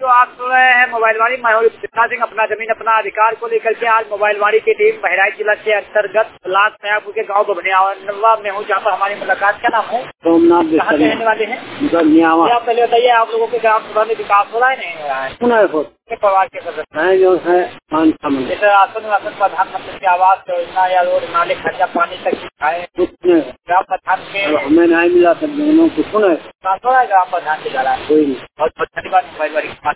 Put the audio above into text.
जो आप सुन रहे हैं मोबाइलवाड़ी, मैं हूं कृष्णा सिंह। अपना जमीन अपना अधिकार को लेकर के आज मोबाइलवाड़ी की टीम बहराइच जिला के अंतर्गत ब्लॉक नयापुर के गांव बभनियावा में हूँ, जहाँ पर हमारी मुलाकात। क्या नाम है? सोमनाथ। कहाँ के रहने वाले हैं? आप पहले बताइए, आप लोगों के ग्राम सभा में विकास हो रहा है नहीं हो रहा है? परिवार के सदस्य हैं जो है जैसे राशन प्रधानमंत्री की आवास योजना या रोड नाले खर्चा पानी तक आए ग्राम प्रधान के हमें नहीं मिला, सब दोनों को सुना है ग्राम प्रधान से जा रहा है। कोई नहीं। बहुत बहुत धन्यवाद।